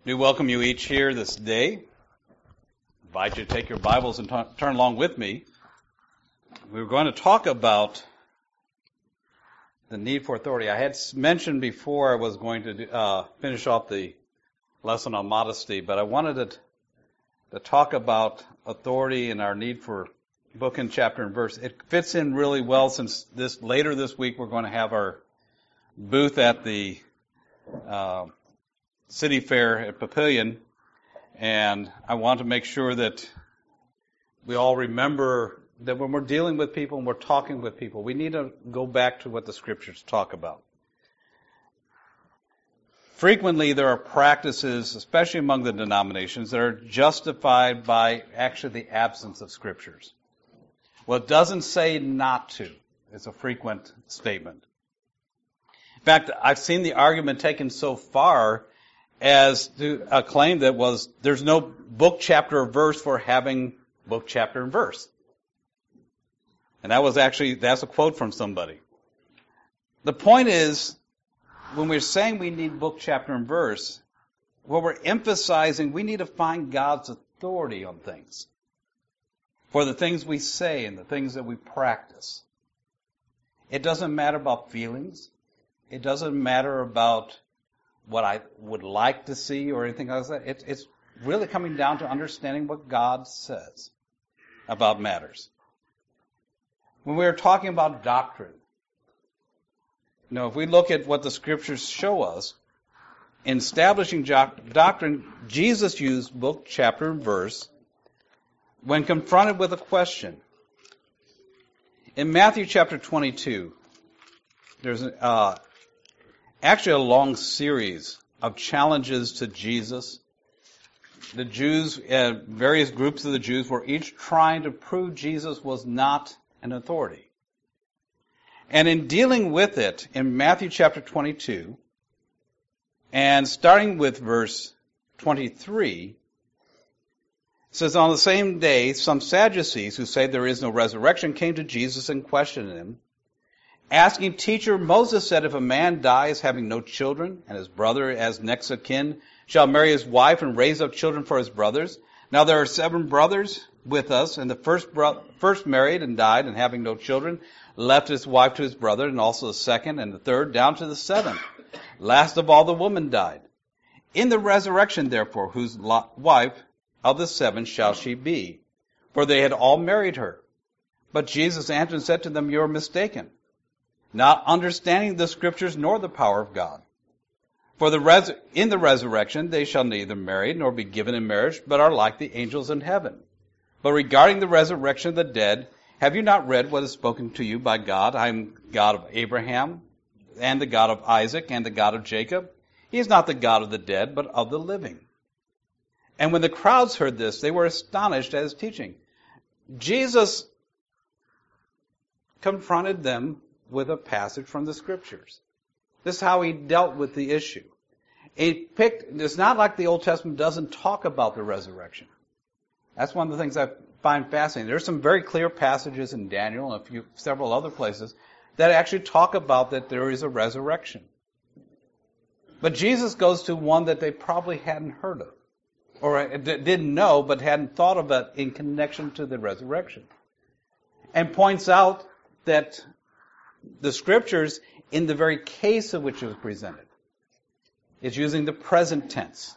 do welcome you each here this day. Invite you to take your Bibles and turn along with me. We're going to talk about the need for authority. I had mentioned before I was going to finish off the lesson on modesty, but I wanted to talk about authority and our need for book and chapter and verse. It fits in really well since later this week we're going to have our booth at the City Fair at Papillion, and I want to make sure that we all remember that when we're dealing with people and we're talking with people, we need to go back to what the Scriptures talk about. Frequently, there are practices, especially among the denominations, that are justified by actually the absence of Scriptures. Well, it doesn't say not to. It's a frequent statement. In fact, I've seen the argument taken so far as to a claim that there's no book, chapter, or verse for having book, chapter, and verse. And that's a quote from somebody. The point is, when we're saying we need book, chapter, and verse, what we're emphasizing, we need to find God's authority on things. For the things we say and the things that we practice. It doesn't matter about feelings. It doesn't matter about what I would like to see or anything like that. It's really coming down to understanding what God says about matters. When we're talking about doctrine, if we look at what the Scriptures show us, in establishing doctrine, Jesus used book, chapter, and verse when confronted with a question. In Matthew chapter 22, there's actually a long series of challenges to Jesus. The Jews, various groups of the Jews, were each trying to prove Jesus was not an authority. And in dealing with it, in Matthew chapter 22, and starting with verse 23, it says, "On the same day, some Sadducees who say there is no resurrection came to Jesus and questioned him, asking, 'Teacher, Moses said if a man dies having no children, and his brother as next of kin shall marry his wife and raise up children for his brothers. Now there are 7 brothers with us, and the first married and died, and having no children, left his wife to his brother, and also the second and the third, down to the 7th. Last of all, the woman died. In the resurrection, therefore, whose wife of the 7 shall she be? For they had all married her.' But Jesus answered and said to them, 'You are mistaken, not understanding the Scriptures nor the power of God. For in the resurrection they shall neither marry nor be given in marriage, but are like the angels in heaven. But regarding the resurrection of the dead, have you not read what is spoken to you by God? I am God of Abraham, and the God of Isaac, and the God of Jacob. He is not the God of the dead, but of the living.' And when the crowds heard this, they were astonished at his teaching." Jesus confronted them with a passage from the Scriptures. This is how he dealt with the issue. It's not like the Old Testament doesn't talk about the resurrection. That's one of the things I find fascinating. There's some very clear passages in Daniel and several other places that actually talk about that there is a resurrection. But Jesus goes to one that they probably hadn't heard of, or didn't know, but hadn't thought of it in connection to the resurrection. And points out that the Scriptures, in the very case of which it was presented, is using the present tense,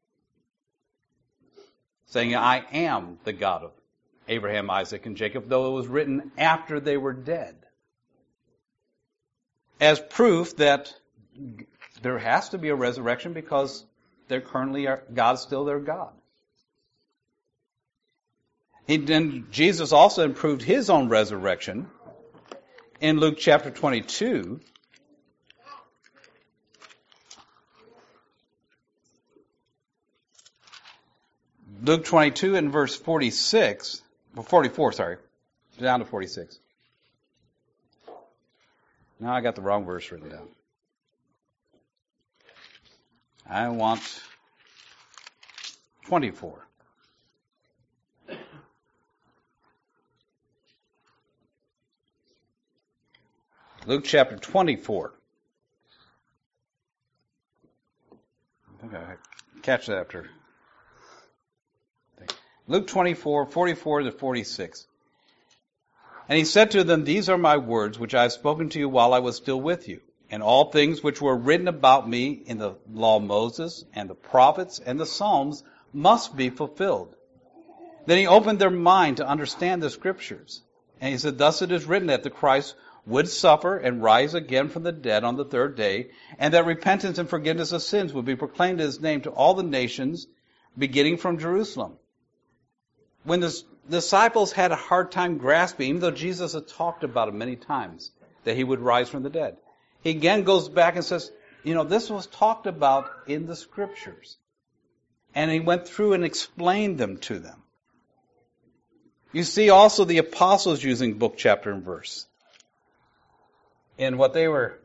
saying, "I am the God of Abraham, Isaac, and Jacob," though it was written after they were dead, as proof that there has to be a resurrection because God's still their God. Jesus also improved his own resurrection in Luke chapter 22. Luke 22 and verse 44, down to 46. Now I got the wrong verse written down. I want 24. Luke chapter 24. I think I catch that after. Luke 24:44-46. And he said to them, "These are my words which I have spoken to you while I was still with you. And all things which were written about me in the law of Moses and the prophets and the Psalms must be fulfilled." Then he opened their mind to understand the Scriptures. And he said, "Thus it is written that the Christ would suffer and rise again from the dead on the third day, and that repentance and forgiveness of sins would be proclaimed in his name to all the nations, beginning from Jerusalem." When the disciples had a hard time grasping, even though Jesus had talked about it many times, that he would rise from the dead, he again goes back and says, this was talked about in the Scriptures. And he went through and explained them to them. You see also the apostles using book, chapter, and verse. In what they were...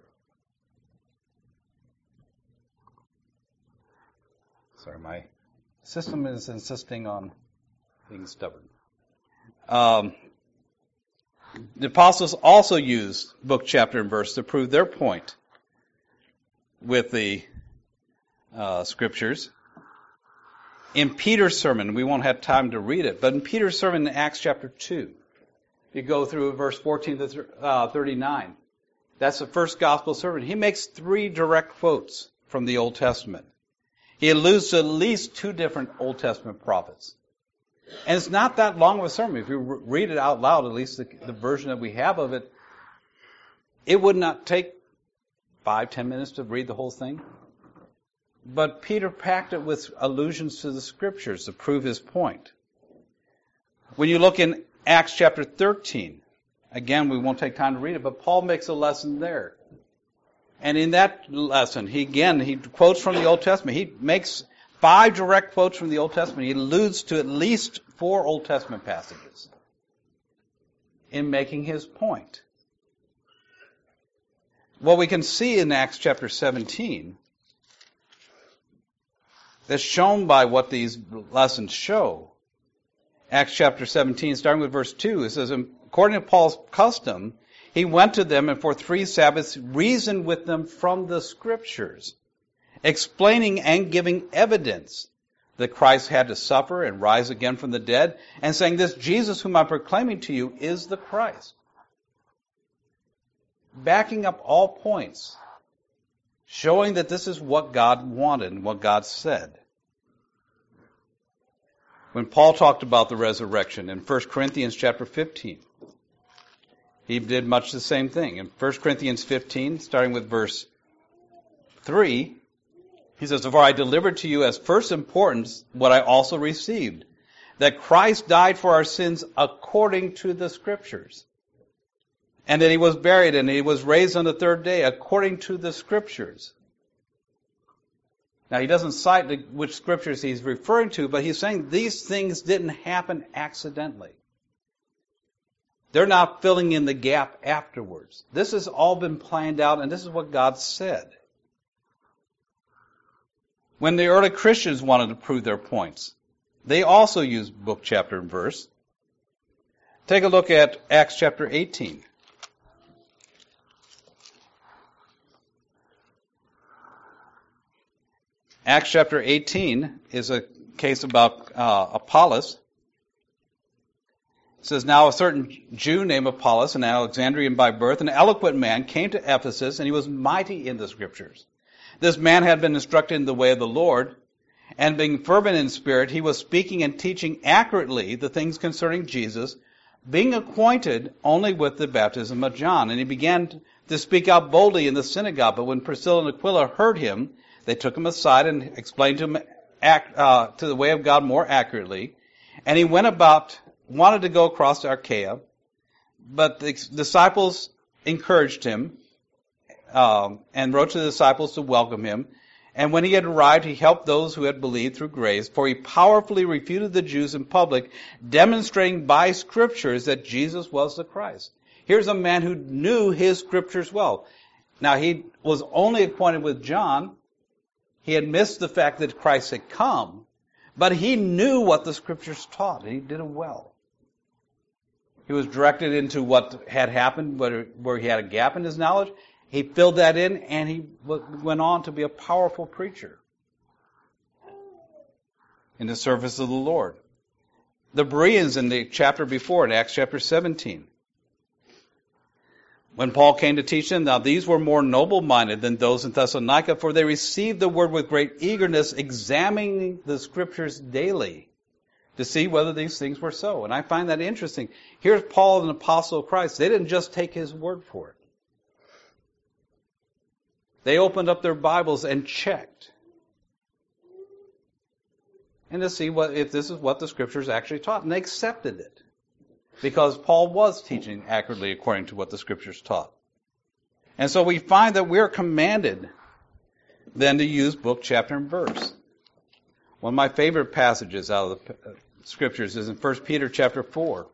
Sorry, my system is insisting on being stubborn. The apostles also used book, chapter, and verse to prove their point with the Scriptures. In Peter's sermon, we won't have time to read it, but in Peter's sermon in Acts chapter 2, you go through verse 14 to 39. That's the first gospel sermon. He makes 3 direct quotes from the Old Testament. He alludes to at least 2 different Old Testament prophets. And it's not that long of a sermon. If you read it out loud, at least the version that we have of it, it would not take 5-10 minutes to read the whole thing. But Peter packed it with allusions to the Scriptures to prove his point. When you look in Acts chapter 13, again, we won't take time to read it, but Paul makes a lesson there. And in that lesson, he quotes from the Old Testament. He makes 5 direct quotes from the Old Testament. He alludes to at least 4 Old Testament passages in making his point. What we can see in Acts chapter 17 that's shown by what these lessons show. Acts chapter 17, starting with verse 2, it says, according to Paul's custom, he went to them and for 3 Sabbaths reasoned with them from the Scriptures, explaining and giving evidence that Christ had to suffer and rise again from the dead, and saying, "This Jesus whom I'm proclaiming to you is the Christ." Backing up all points, showing that this is what God wanted and what God said. When Paul talked about the resurrection in 1 Corinthians chapter 15, he did much the same thing. In 1 Corinthians 15, starting with verse 3, he says, "For I delivered to you as first importance what I also received, that Christ died for our sins according to the Scriptures, and that he was buried and he was raised on the third day according to the Scriptures." Now, he doesn't cite which Scriptures he's referring to, but he's saying these things didn't happen accidentally. They're not filling in the gap afterwards. This has all been planned out, and this is what God said. When the early Christians wanted to prove their points, they also used book, chapter, and verse. Take a look at Acts chapter 18. Acts chapter 18 is a case about Apollos. It says, "Now a certain Jew named Apollos, an Alexandrian by birth, an eloquent man, came to Ephesus, and he was mighty in the Scriptures. This man had been instructed in the way of the Lord, and being fervent in spirit, he was speaking and teaching accurately the things concerning Jesus, being acquainted only with the baptism of John. And he began to speak out boldly in the synagogue. But when Priscilla and Aquila heard him, they took him aside and explained to him to the way of God more accurately. And he wanted to go across to Achaia, but the disciples encouraged him and wrote to the disciples to welcome him. And when he had arrived, he helped those who had believed through grace, for he powerfully refuted the Jews in public, demonstrating by Scriptures that Jesus was the Christ." Here's a man who knew his Scriptures well. Now, he was only acquainted with John. He had missed the fact that Christ had come, but he knew what the Scriptures taught, and he did it well. He was directed into what had happened, where he had a gap in his knowledge. He filled that in, and he went on to be a powerful preacher. in the service of the Lord. The Bereans in the chapter before, in Acts chapter 17. When Paul came to teach them, now these were more noble-minded than those in Thessalonica, for they received the word with great eagerness, examining the scriptures daily to see whether these things were so. And I find that interesting. Here's Paul, an apostle of Christ. They didn't just take his word for it. They opened up their Bibles and checked. And to see if this is what the scriptures actually taught. And they accepted it. Because Paul was teaching accurately according to what the scriptures taught. And so we find that we're commanded then to use book, chapter, and verse. One of my favorite passages out of the scriptures is in 1 Peter chapter 4.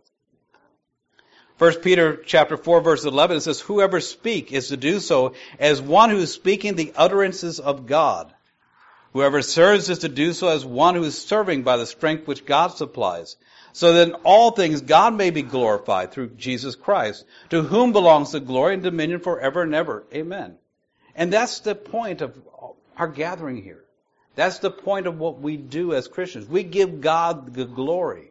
1 Peter chapter 4 verse 11, it says, whoever speak is to do so as one who is speaking the utterances of God. Whoever serves is to do so as one who is serving by the strength which God supplies. So that in all things God may be glorified through Jesus Christ, to whom belongs the glory and dominion forever and ever. Amen. And that's the point of our gathering here. That's the point of what we do as Christians. We give God the glory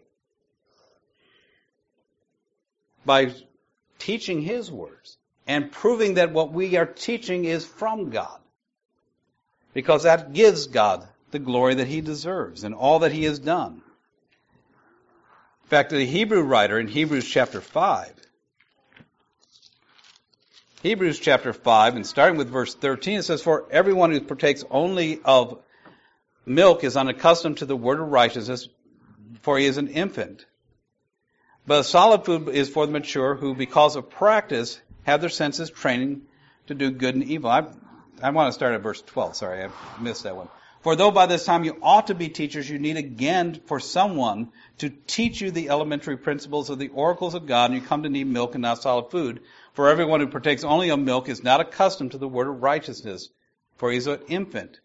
by teaching His words and proving that what we are teaching is from God. Because that gives God the glory that He deserves and all that He has done. In fact, the Hebrew writer in Hebrews chapter 5, and starting with verse 13, it says, for everyone who partakes only of milk is unaccustomed to the word of righteousness, for he is an infant. But solid food is for the mature, who, because of practice, have their senses training to do good and evil. I want to start at verse 12. Sorry, I missed that one. For though by this time you ought to be teachers, you need again for someone to teach you the elementary principles of the oracles of God, and you come to need milk and not solid food. For everyone who partakes only of milk is not accustomed to the word of righteousness, for he is an infant.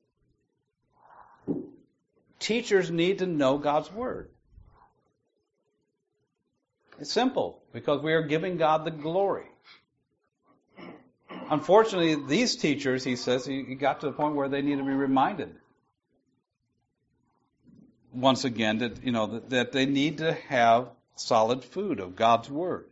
Teachers need to know God's word. It's simple, because we are giving God the glory. Unfortunately, these teachers, he says, he got to the point where they need to be reminded once again that they need to have solid food of God's word.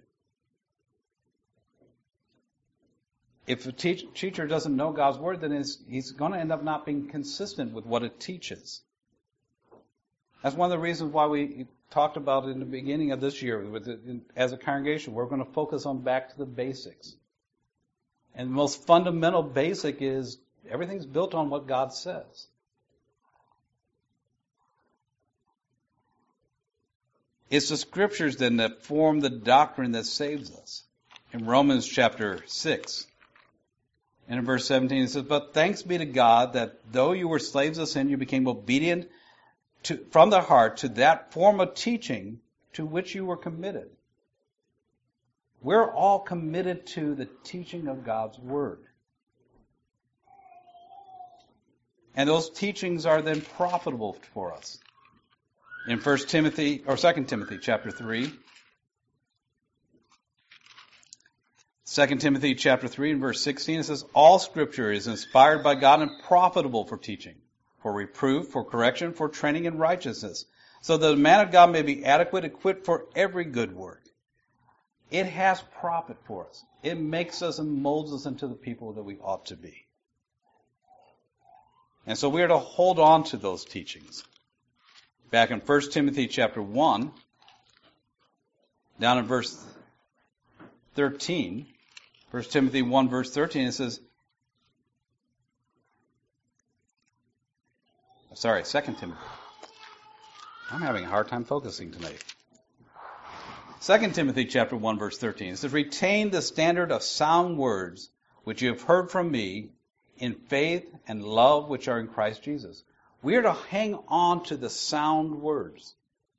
If a teacher doesn't know God's word, then he's going to end up not being consistent with what it teaches. That's one of the reasons why we talked about in the beginning of this year, as a congregation, we're going to focus on back to the basics. And the most fundamental basic is everything's built on what God says. It's the scriptures then that form the doctrine that saves us. In Romans chapter 6, and in verse 17 it says, but thanks be to God that though you were slaves of sin, you became obedient from the heart to that form of teaching to which you were committed. We're all committed to the teaching of God's word. And those teachings are then profitable for us. In 2 Timothy chapter 3. 2 Timothy chapter 3 and verse 16, it says, all scripture is inspired by God and profitable for teaching, for reproof, for correction, for training in righteousness, so that the man of God may be adequate, equipped for every good work. It has profit for us. It makes us and molds us into the people that we ought to be. And so we are to hold on to those teachings. Back in 1 Timothy chapter 1, down in verse 13, 1 Timothy 1 verse 13, it says, 2 Timothy. I'm having a hard time focusing tonight. 2 Timothy chapter 1 verse 13, it says, retain the standard of sound words which you have heard from me in faith and love which are in Christ Jesus. We are to hang on to the sound words,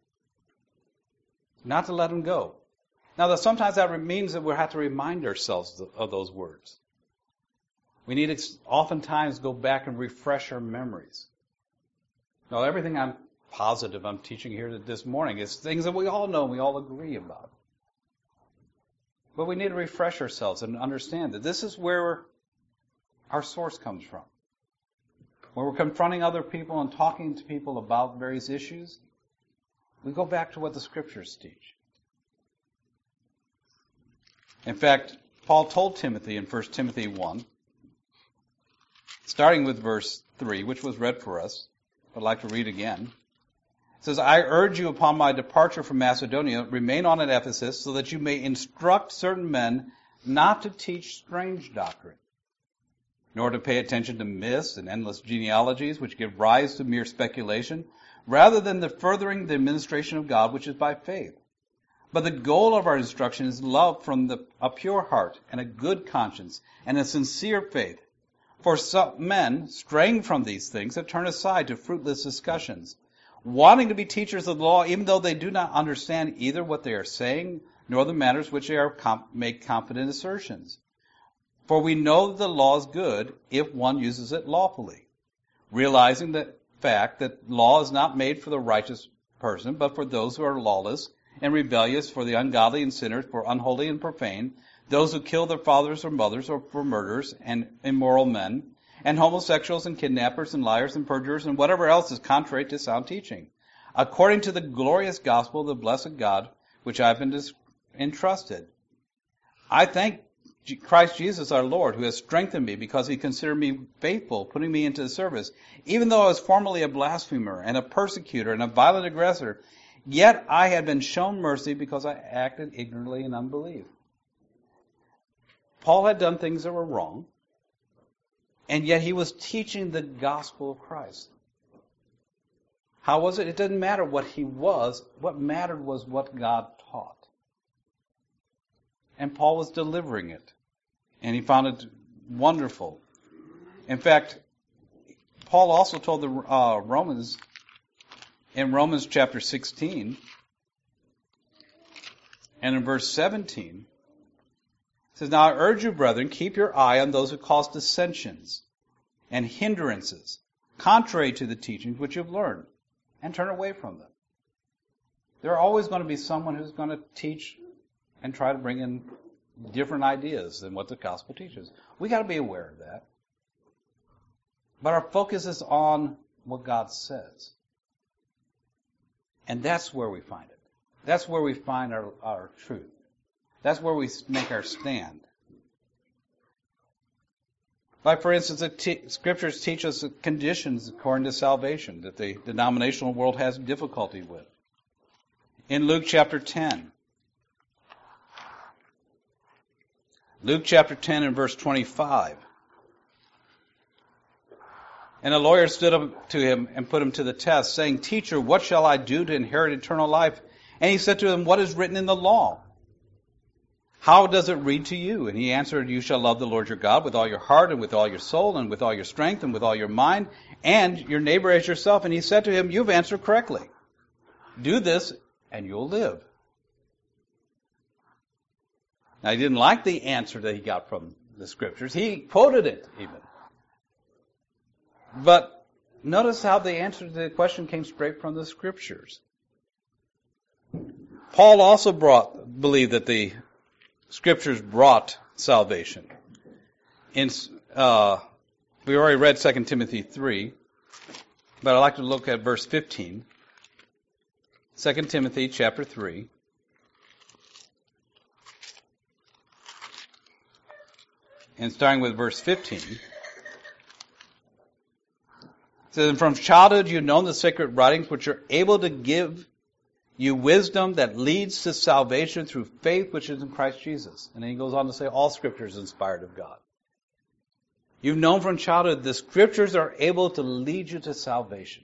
not to let them go. Now, sometimes that means that we have to remind ourselves of those words. We need to oftentimes go back and refresh our memories. Now, everything I'm teaching here this morning is things that we all know and we all agree about. But we need to refresh ourselves and understand that this is where our source comes from. when we're confronting other people and talking to people about various issues, we go back to what the Scriptures teach. In fact, Paul told Timothy in 1 Timothy 1, starting with verse 3, which was read for us, I'd like to read again. It says, I urge you upon my departure from Macedonia, remain on at Ephesus, so that you may instruct certain men not to teach strange doctrine, nor to pay attention to myths and endless genealogies, which give rise to mere speculation, rather than the furthering the administration of God, which is by faith. But the goal of our instruction is love from a pure heart and a good conscience and a sincere faith. For some men, straying from these things, have turned aside to fruitless discussions, wanting to be teachers of the law, even though they do not understand either what they are saying nor the matters which they make confident assertions. For we know that the law is good if one uses it lawfully, realizing the fact that law is not made for the righteous person, but for those who are lawless and rebellious, for the ungodly and sinners, for unholy and profane, those who kill their fathers or mothers, or for murderers and immoral men, and homosexuals and kidnappers and liars and perjurers and whatever else is contrary to sound teaching, according to the glorious gospel of the blessed God, which I have been entrusted. I thank Christ Jesus our Lord, who has strengthened me because he considered me faithful, putting me into the service. Even though I was formerly a blasphemer and a persecutor and a violent aggressor, yet I had been shown mercy because I acted ignorantly in unbelief. Paul had done things that were wrong, and yet he was teaching the gospel of Christ. How was it? It didn't matter what he was. What mattered was what God taught. And Paul was delivering it. And he found it wonderful. In fact, Paul also told the Romans, in Romans chapter 16, and in verse 17, it says, Now I urge you, brethren, keep your eye on those who cause dissensions and hindrances, contrary to the teachings which you've learned, and turn away from them. There are always going to be someone who's going to teach and try to bring in different ideas than what the gospel teaches. We got to be aware of that. But our focus is on what God says. And that's where we find it. That's where we find our truth. That's where we make our stand. Like, for instance, the Scriptures teach us the conditions according to salvation that the denominational world has difficulty with. In Luke chapter 10, and verse 25. And a lawyer stood up to him and put him to the test, saying, Teacher, what shall I do to inherit eternal life? And he said to him, What is written in the law? How does it read to you? And he answered, You shall love the Lord your God with all your heart and with all your soul and with all your strength and with all your mind, and your neighbor as yourself. And he said to him, You've answered correctly. Do this and you'll live. Now, he didn't like the answer that he got from the Scriptures. He quoted it even. But notice how the answer to the question came straight from the Scriptures. Paul also believed that the Scriptures brought salvation. We already read 2 Timothy 3, but I'd like to look at verse 15. 2 Timothy chapter 3. And starting with verse 15. It says, And from childhood you've known the sacred writings, which are able to give you wisdom that leads to salvation through faith which is in Christ Jesus. And then he goes on to say, all Scripture is inspired of God. You've known from childhood the Scriptures are able to lead you to salvation.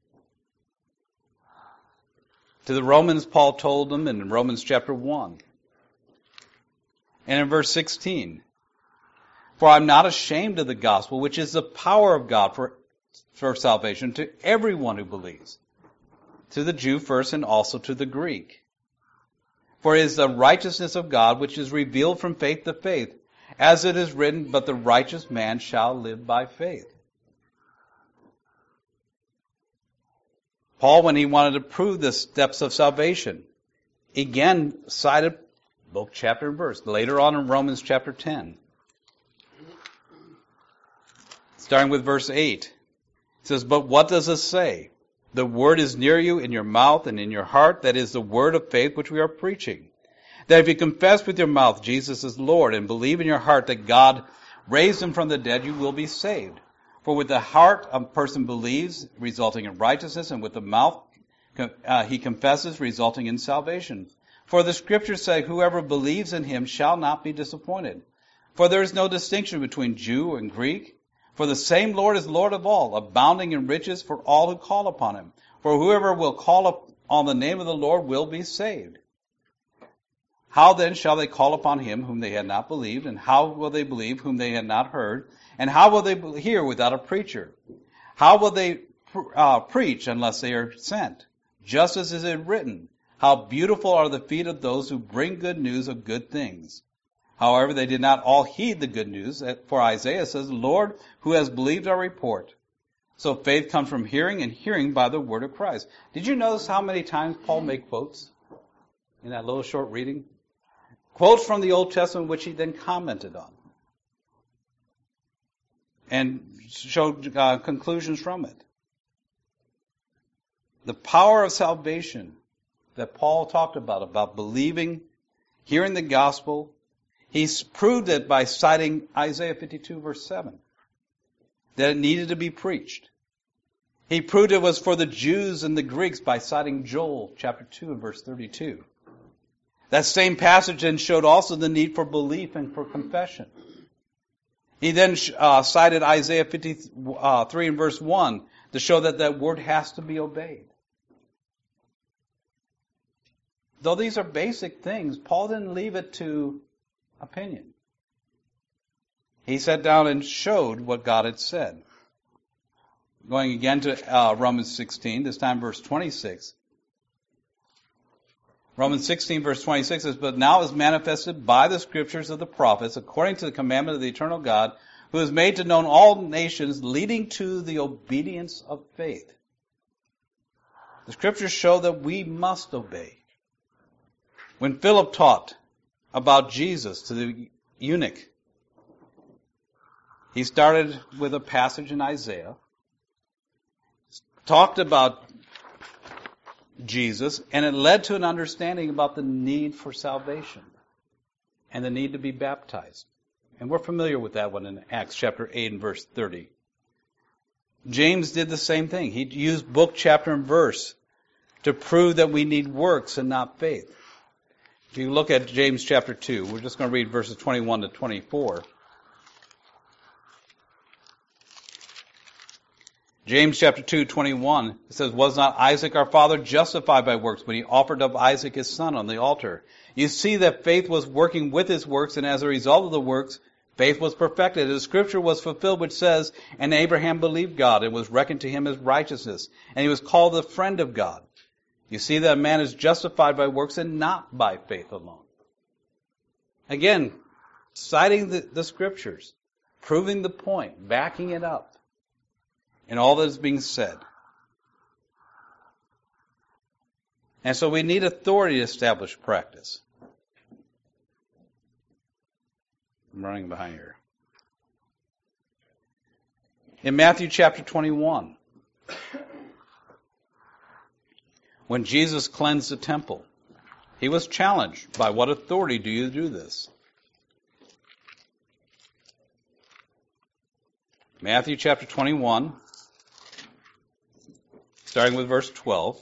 To the Romans, Paul told them in Romans chapter 1. And in verse 16, For I'm not ashamed of the gospel, which is the power of God for salvation to everyone who believes, to the Jew first and also to the Greek. For it is the righteousness of God which is revealed from faith to faith, as it is written, But the righteous man shall live by faith. Paul, when he wanted to prove the steps of salvation, again cited both chapter and verse, later on in Romans chapter 10. Starting with verse 8. It says, but what does it say? The word is near you, in your mouth and in your heart. That is the word of faith which we are preaching. That if you confess with your mouth Jesus is Lord and believe in your heart that God raised him from the dead, you will be saved. For with the heart a person believes, resulting in righteousness, and with the mouth he confesses, resulting in salvation. For the scriptures say, whoever believes in him shall not be disappointed. For there is no distinction between Jew and Greek. For the same Lord is Lord of all, abounding in riches for all who call upon him. For whoever will call on the name of the Lord will be saved. How then shall they call upon him whom they had not believed? And how will they believe whom they had not heard? And how will they hear without a preacher? How will they preach unless they are sent? Just as is it written, how beautiful are the feet of those who bring good news of good things. However, they did not all heed the good news, for Isaiah says, Lord, who has believed our report? So faith comes from hearing, and hearing by the word of Christ. Did you notice how many times Paul made quotes in that little short reading? Quotes from the Old Testament, which he then commented on and showed conclusions from it. The power of salvation that Paul talked about believing, hearing the gospel, he's proved it by citing Isaiah 52 verse 7, that it needed to be preached. He proved it was for the Jews and the Greeks by citing Joel chapter 2 and verse 32. That same passage then showed also the need for belief and for confession. He then cited Isaiah 53 and verse 1 to show that that word has to be obeyed. Though these are basic things, Paul didn't leave it to opinion. He sat down and showed what God had said. Going again to Romans 16, this time verse 26. Romans 16 verse 26 says, but now is manifested by the scriptures of the prophets, according to the commandment of the eternal God, who has made to known all nations, leading to the obedience of faith. The scriptures show that we must obey. When Philip taught about Jesus to the eunuch, he started with a passage in Isaiah, talked about Jesus, and it led to an understanding about the need for salvation and the need to be baptized. And we're familiar with that one in Acts chapter 8 and verse 30. James did the same thing. He used book, chapter, and verse to prove that we need works and not faith. If you look at James chapter 2, we're just going to read verses 21 to 24. James chapter 2, 21, it says, was not Isaac our father justified by works when he offered up Isaac his son on the altar? You see that faith was working with his works, and as a result of the works, faith was perfected. The scripture was fulfilled which says, and Abraham believed God, and was reckoned to him as righteousness, and he was called the friend of God. You see that a man is justified by works and not by faith alone. Again, citing the scriptures, proving the point, backing it up. And all that is being said. And so we need authority to establish practice. I'm running behind here. In Matthew chapter 21, when Jesus cleansed the temple, he was challenged, by what authority do you do this? Matthew chapter 21, starting with verse 12.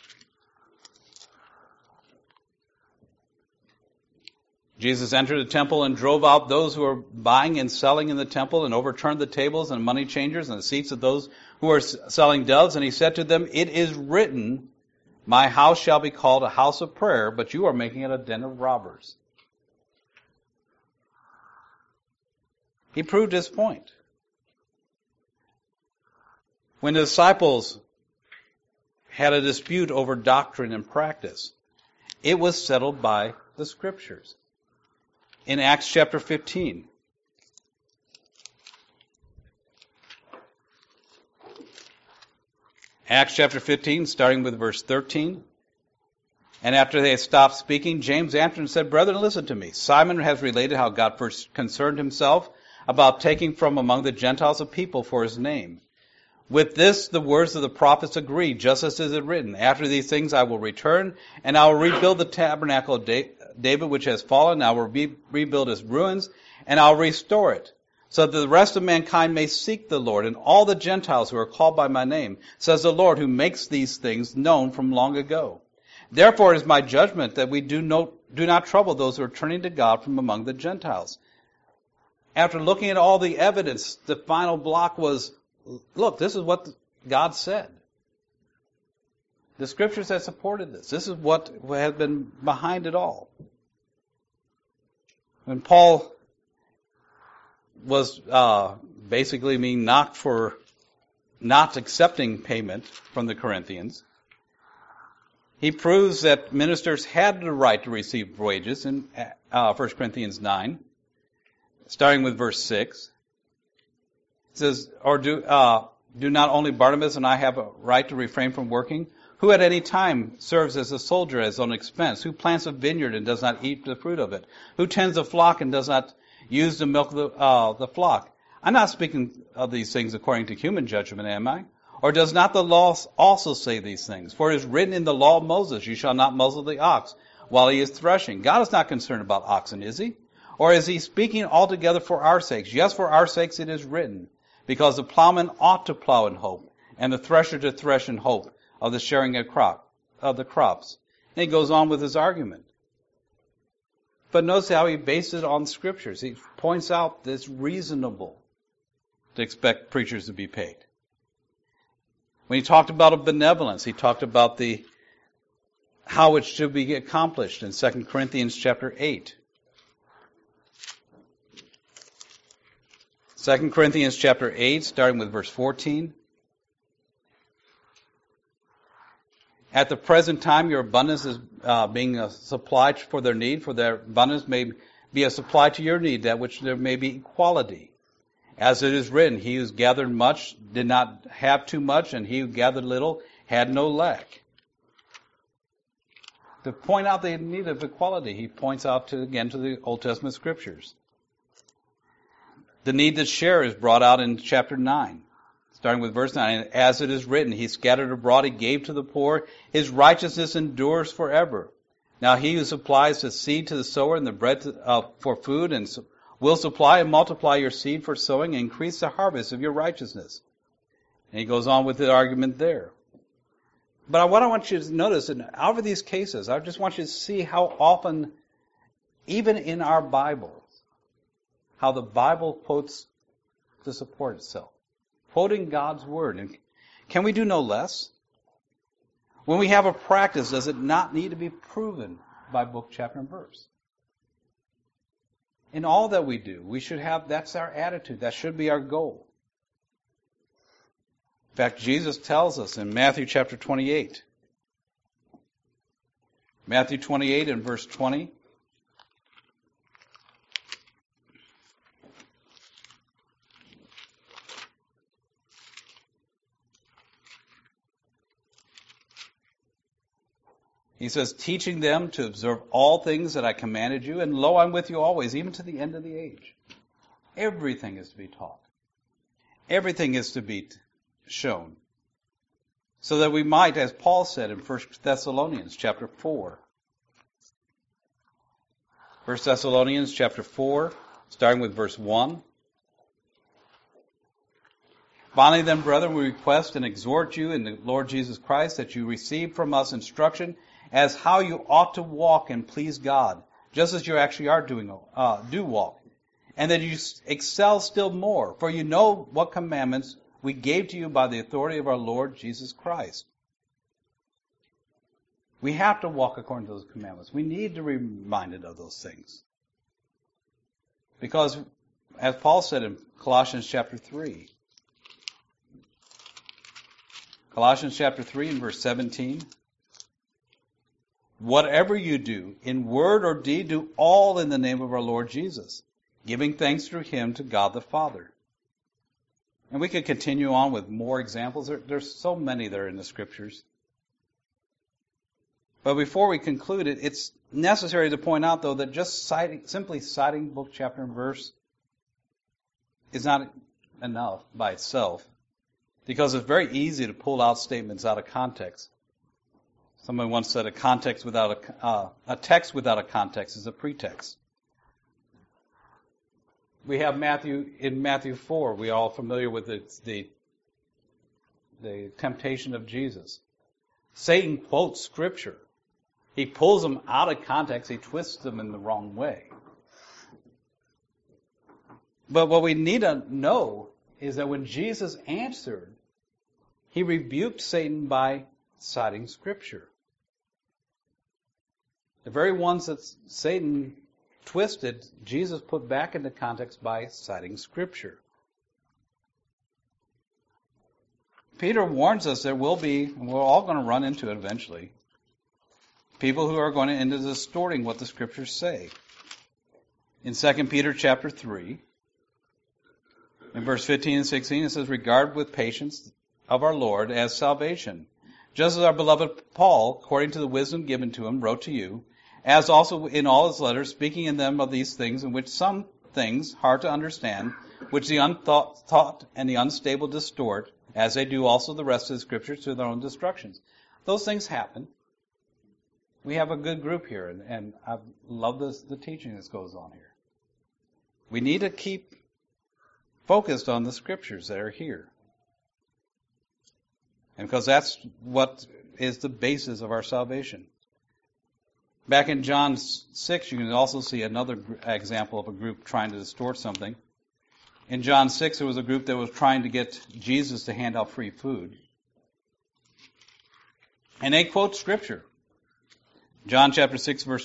Jesus entered the temple and drove out those who were buying and selling in the temple, and overturned the tables and money changers and the seats of those who were selling doves. And he said to them, it is written, my house shall be called a house of prayer, but you are making it a den of robbers. He proved his point. When the disciples had a dispute over doctrine and practice, it was settled by the scriptures. In Acts chapter 15, Acts chapter 15, starting with verse 13. And after they had stopped speaking, James answered and said, brethren, listen to me. Simon has related how God first concerned himself about taking from among the Gentiles a people for his name. With this, the words of the prophets agree, just as it is written, after these things I will return, and I will rebuild the tabernacle of David, which has fallen. I will rebuild its ruins, and I will restore it, so that the rest of mankind may seek the Lord, and all the Gentiles who are called by my name, says the Lord, who makes these things known from long ago. Therefore it is my judgment that we do not trouble those who are turning to God from among the Gentiles. After looking at all the evidence, the final block was, look, this is what God said. The scriptures have supported this. This is what has been behind it all. When Paul was basically being knocked for not accepting payment from the Corinthians, he proves that ministers had the right to receive wages in 1 Corinthians 9, starting with verse 6. It says, or do not only Barnabas and I have a right to refrain from working? Who at any time serves as a soldier at his own expense? Who plants a vineyard and does not eat the fruit of it? Who tends a flock and does not use the milk of the flock? I'm not speaking of these things according to human judgment, am I? Or does not the law also say these things? For it is written in the law of Moses, you shall not muzzle the ox while he is threshing. God is not concerned about oxen, is he? Or is he speaking altogether for our sakes? Yes, for our sakes it is written. Because the plowman ought to plow in hope, and the thresher to thresh in hope of the sharing of the crops. And he goes on with his argument. But notice how he bases it on scriptures. He points out that it's reasonable to expect preachers to be paid. When he talked about a benevolence, he talked about how it should be accomplished in 2 Corinthians chapter 8. 2 Corinthians chapter 8, starting with verse 14. At the present time, your abundance is being a supply for their need, for their abundance may be a supply to your need, that which there may be equality. As it is written, he who gathered much did not have too much, and he who gathered little had no lack. To point out the need of equality, he points out again to the Old Testament scriptures. The need to share is brought out in chapter 9, starting with verse 9. As it is written, he scattered abroad, he gave to the poor, his righteousness endures forever. Now he who supplies the seed to the sower and the bread for food, and will supply and multiply your seed for sowing, and increase the harvest of your righteousness. And he goes on with the argument there. But what I want you to notice, in out of these cases, I just want you to see how often, even in our Bible, how the Bible quotes to support itself. Quoting God's Word. And can we do no less? When we have a practice, does it not need to be proven by book, chapter, and verse? In all that we do, we should have, that's our attitude. That should be our goal. In fact, Jesus tells us in Matthew chapter 28. Matthew 28 and verse 20. He says, teaching them to observe all things that I commanded you, and lo, I'm with you always, even to the end of the age. Everything is to be taught. Everything is to be shown. So that we might, as Paul said in 1 Thessalonians chapter 4. 1 Thessalonians chapter 4, starting with verse 1. Finally then, brethren, we request and exhort you in the Lord Jesus Christ that you receive from us instruction as how you ought to walk and please God, just as you actually are do walk, and that you excel still more, for you know what commandments we gave to you by the authority of our Lord Jesus Christ. We have to walk according to those commandments. We need to be reminded of those things. Because, as Paul said in Colossians chapter 3, Colossians chapter 3 and verse 17, whatever you do, in word or deed, do all in the name of our Lord Jesus, giving thanks through him to God the Father. And we could continue on with more examples. There's so many there in the scriptures. But before we conclude it, it's necessary to point out, though, that just simply citing book, chapter, and verse is not enough by itself. Because it's very easy to pull out statements out of context. Someone once said a text without a context is a pretext. We have in Matthew 4, we are all familiar with the temptation of Jesus. Satan quotes Scripture. He pulls them out of context. He twists them in the wrong way. But what we need to know is that when Jesus answered, he rebuked Satan by citing Scripture. The very ones that Satan twisted, Jesus put back into context by citing Scripture. Peter warns us there will be, and we're all going to run into it eventually, people who are going to end up distorting what the Scriptures say. In 2 Peter chapter 3, in verse 15 and 16, it says, "Regard with patience of our Lord as salvation, just as our beloved Paul, according to the wisdom given to him, wrote to you, as also in all his letters, speaking in them of these things, in which some things hard to understand, which the untaught and the unstable distort, as they do also the rest of the Scriptures to their own destructions." Those things happen. We have a good group here, and I love the teaching that goes on here. We need to keep focused on the Scriptures that are here. And because that's what is the basis of our salvation. Back in John 6, you can also see another example of a group trying to distort something. In John 6, there was a group that was trying to get Jesus to hand out free food. And they quote Scripture. Therefore they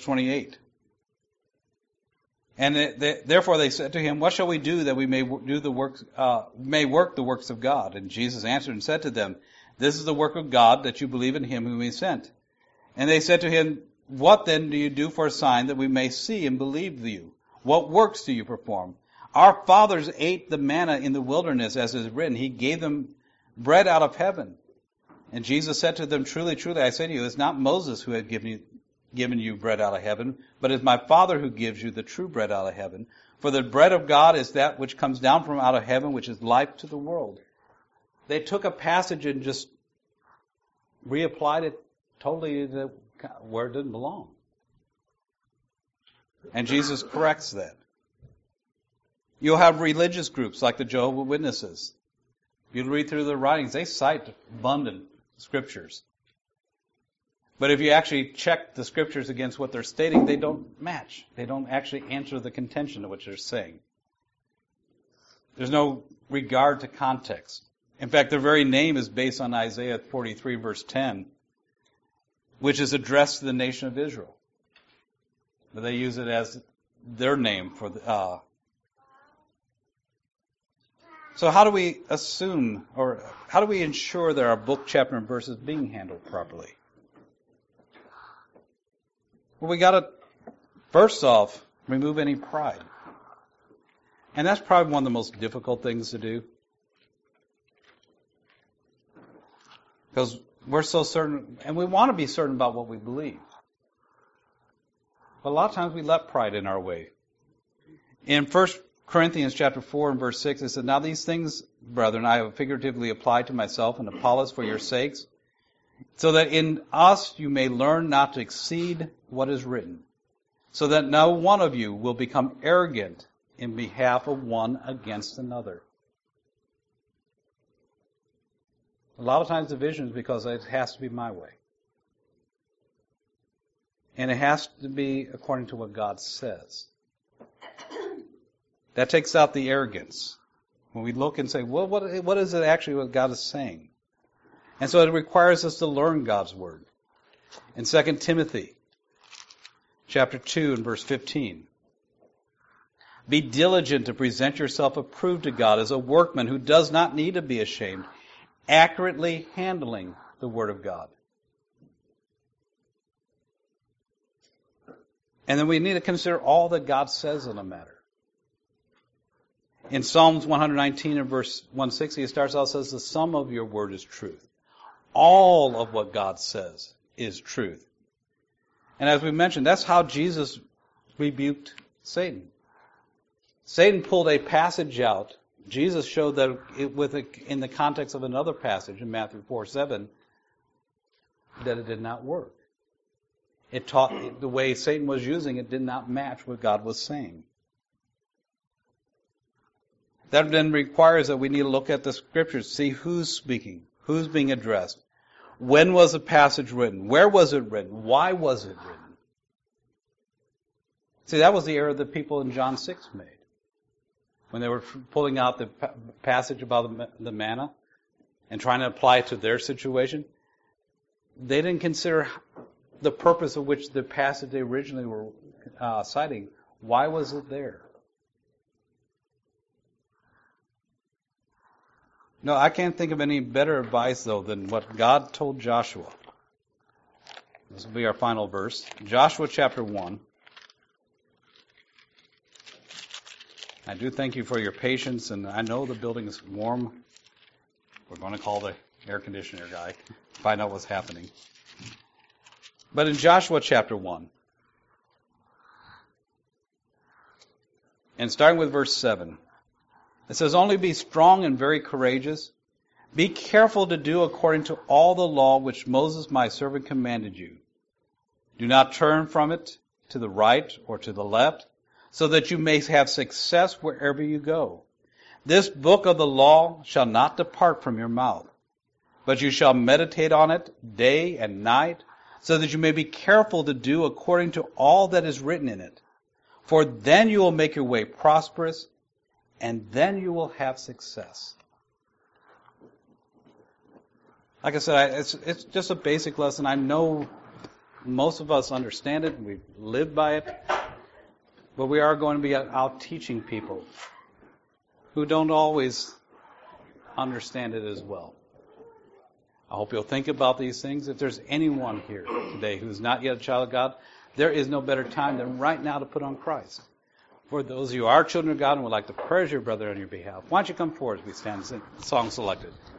said to him, "What shall we do that we may work the works of God?" And Jesus answered and said to them, "This is the work of God, that you believe in him whom he sent." And they said to him, "What then do you do for a sign that we may see and believe you? What works do you perform? Our fathers ate the manna in the wilderness, as is written. He gave them bread out of heaven." And Jesus said to them, "Truly, truly, I say to you, it's not Moses who had given you bread out of heaven, but it's my Father who gives you the true bread out of heaven. For the bread of God is that which comes down from out of heaven, which is life to the world." They took a passage and just reapplied it totally to where it didn't belong. And Jesus corrects that. You'll have religious groups like the Jehovah's Witnesses. If you read through their writings, they cite abundant Scriptures. But if you actually check the Scriptures against what they're stating, they don't match. They don't actually answer the contention of what they're saying. There's no regard to context. In fact, their very name is based on Isaiah 43, verse 10, which is addressed to the nation of Israel. But they use it as their name for the... So how do we assume, or how do we ensure that our book, chapter, and verse is being handled properly? Well, we got to, first off, remove any pride. And that's probably one of the most difficult things to do. Because we're so certain, and we want to be certain about what we believe. But a lot of times we let pride in our way. In 1 Corinthians chapter 4 and verse 6, it says, "Now these things, brethren, I have figuratively applied to myself and Apollos for your sakes, so that in us you may learn not to exceed what is written, so that no one of you will become arrogant in behalf of one against another." A lot of times division is because it has to be my way. And it has to be according to what God says. That takes out the arrogance. When we look and say, well, what is it actually what God is saying? And so it requires us to learn God's Word. In 2 Timothy chapter 2 and verse 15, "Be diligent to present yourself approved to God as a workman who does not need to be ashamed, accurately handling the Word of God." And then we need to consider all that God says on the matter. In Psalms 119 and verse 160, it starts out and says, "The sum of your word is truth." All of what God says is truth. And as we mentioned, that's how Jesus rebuked Satan. Satan pulled a passage out Jesus showed that in the context of another passage in Matthew 4:7 that it did not work. It taught the way Satan was using it did not match what God was saying. That then requires that we need to look at the scriptures, see who's speaking, who's being addressed. When was the passage written? Where was it written? Why was it written? See, that was the error that people in John 6 made. When they were pulling out the passage about the manna and trying to apply it to their situation, they didn't consider the purpose of which the passage they originally were citing. Why was it there? No, I can't think of any better advice, though, than what God told Joshua. This will be our final verse. Joshua chapter 1. I do thank you for your patience, and I know the building is warm. We're going to call the air conditioner guy, find out what's happening. But in Joshua chapter 1, and starting with verse 7, it says, "Only be strong and very courageous. Be careful to do according to all the law which Moses my servant commanded you. Do not turn from it to the right or to the left, so that you may have success wherever you go. This book of the law shall not depart from your mouth, but you shall meditate on it day and night, so that you may be careful to do according to all that is written in it. For then you will make your way prosperous, and then you will have success." Like I said, it's just a basic lesson. I know most of us understand it, and we've lived by it, but we are going to be out teaching people who don't always understand it as well. I hope you'll think about these things. If there's anyone here today who's not yet a child of God, there is no better time than right now to put on Christ. For those of you who are children of God and would like to praise your brother on your behalf, why don't you come forward as we stand and sing the song selected.